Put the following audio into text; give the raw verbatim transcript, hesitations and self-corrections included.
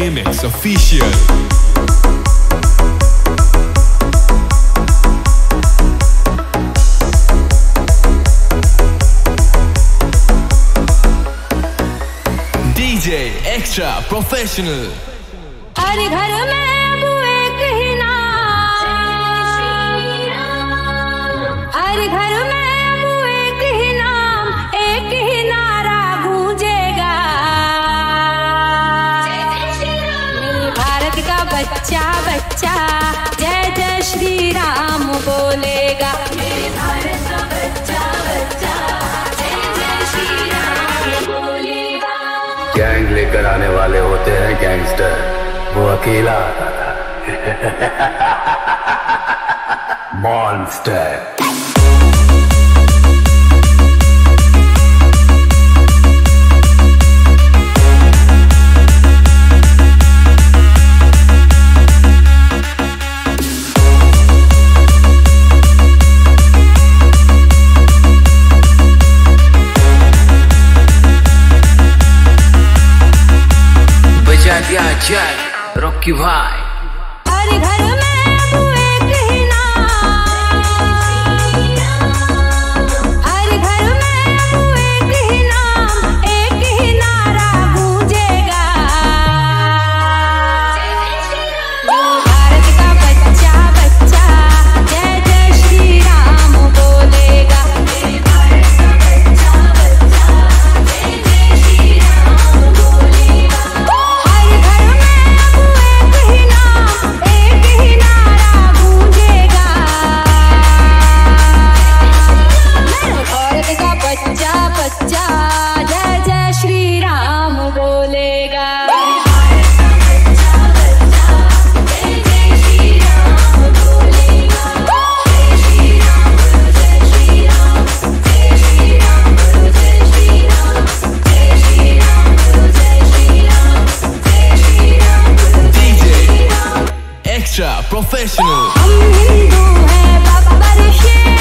Remix Official. D J Extra Professional. हर घर में अब एक ही नाम, हर घर में अब एक ही नाम, एक ही नारा गूंजेगा। मेरे भारत का बच्चा बच्चा जय जय श्री राम बोलेगा। मेरे भारत का बच्चा बच्चा जय जय श्री राम बोलेगा। गैंग लेकर आने वाले होते हैं गैंगस्टर, वो अकेला आता था मॉन्स्टर। बजा दिया जय रॉकी भाई। हर घर में अब एक ही नाम, हर घर में अब एक ही नाम, एक ही नारा गूंजेगा। भारत का बच्चा बच्चा जय जय श्री राम बोलेगा। भारत का बच्चा बच्चा जय जय श्री राम बोलेगा। हर घर में अब एक ही नाम, एक ही नारा गूंजेगा। भारत का बच्चा बच्चा जय जय श्री राम बोलेगा। भारत का बच्चा बच्चा जय जय श्री राम बोलेगा। जय श्री राम जय श्री राम जय श्री राम जय श्री राम जय श्री राम जय श्री राम जय Shri Ram D J Extra Professional. हम हिंदू हैं बाबा ऋषि